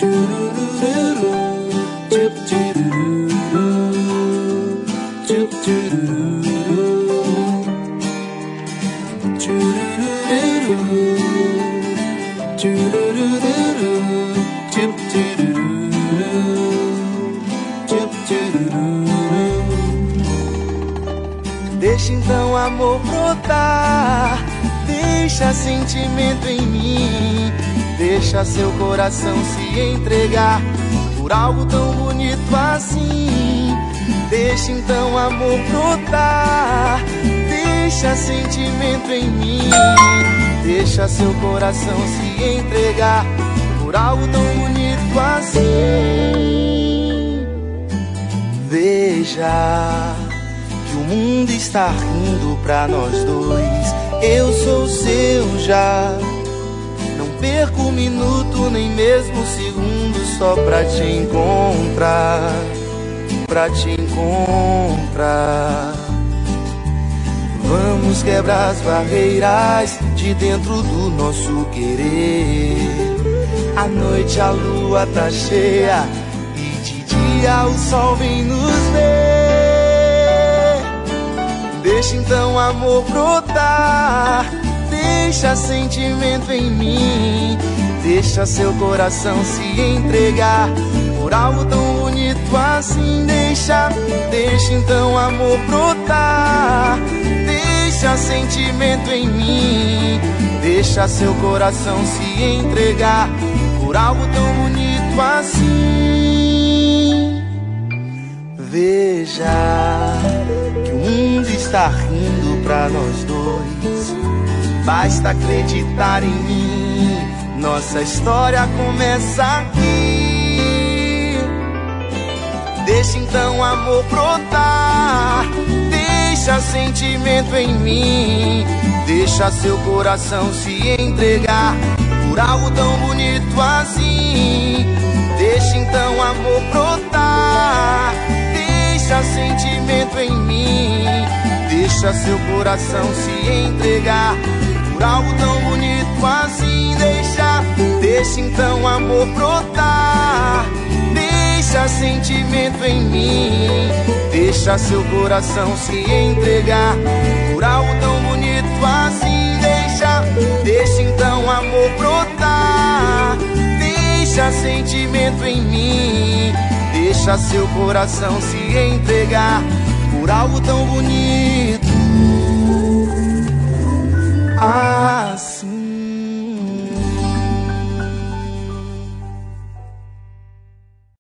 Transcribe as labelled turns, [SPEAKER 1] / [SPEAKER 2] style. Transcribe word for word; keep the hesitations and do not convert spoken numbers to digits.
[SPEAKER 1] Deixa então amor brotar, deixa sentimento em mim, deixa seu coração se entregar por algo tão bonito assim. Deixa então amor brotar, deixa sentimento em mim, deixa seu coração se entregar por algo tão bonito assim. Veja que o mundo está rindo pra nós dois, eu sou seu já. Não perco um minuto, nem mesmo um segundo, só pra te encontrar, pra te encontrar. Vamos quebrar as barreiras de dentro do nosso querer. À noite a lua tá cheia e de dia o sol vem nos ver. Deixa então amor brotar, deixa sentimento em mim, deixa seu coração se entregar por algo tão bonito assim. Deixa, deixa então amor brotar, deixa sentimento em mim, deixa seu coração se entregar por algo tão bonito assim. Veja que o mundo está rindo pra nós dois, basta acreditar em mim, nossa história começa aqui. Deixa então amor brotar, deixa sentimento em mim, deixa seu coração se entregar por algo tão bonito assim. Deixa então amor brotar, deixa sentimento em mim, deixa seu coração se entregar por algo tão bonito assim. Deixa, deixa então amor brotar, deixa sentimento em mim, deixa seu coração se entregar por algo tão bonito assim. Deixa, deixa então amor brotar, deixa sentimento em mim, deixa seu coração se entregar por algo tão bonito assim.